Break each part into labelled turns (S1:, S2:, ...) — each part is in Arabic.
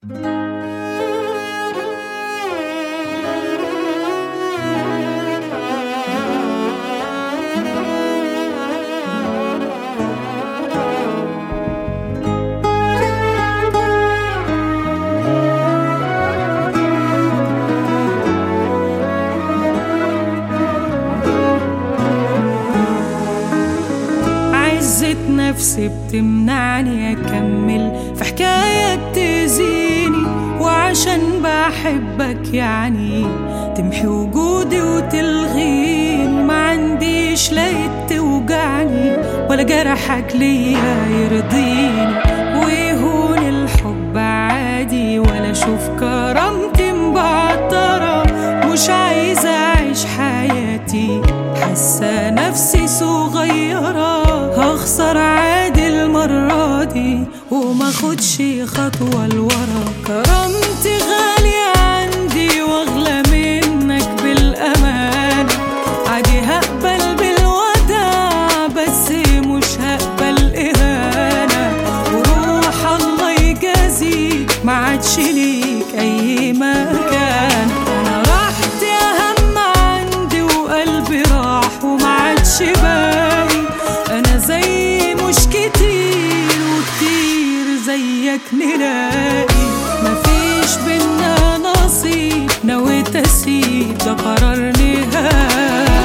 S1: نفسي بتمنعني أكمل في حكاية بتأذيني، وعشان بحبك يعني تمحي وجودي وتلغيني. ما عنديش لا توجعني ولا جرحك ليا يرضيني، ويهون الحب عادي ولا أشوف كرامتي مبعترة. مش عايزة أعيش حياتي حاسة نفسي صغيرة، هخسر عادي المرة دي وما خدش خطوة لورا. كرامتي غالية عندي واغلى منك بالأمان، عادي هقبل بالوداع بس مش هقبل إهانة. وروح الله يجازيك ما عادش ليك أي مكان. أنا راحتي أهم عندي وقلبي راح وما عادش باقي. أنا زي مش كتير وكتير زيك نلاقي، مفيش بينا نصيب نويت أسيب ده قرار نهائي.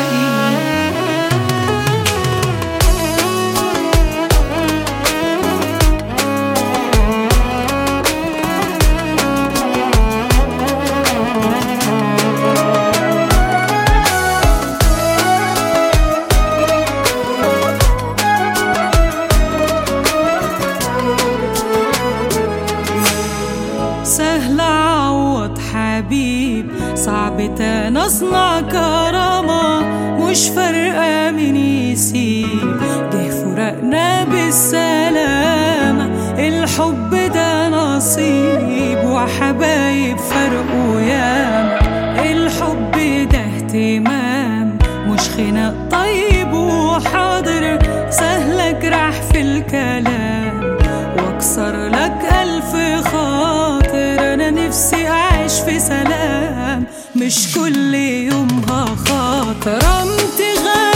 S1: سهل أعوض حبيب صعب تنصنع كرامة، مش فارقة مين يسيب جه فرقنا بالسلامة. الحب ده نصيب وحبايب فرقوا ياما، الحب ده اهتمام مش خناق طيب وحاضر. سهل أجرح في الكلام واكسر لك ألف خاطر. أنا نفسي أعيش في سلام مش كل يوم هخاطر. كرامتي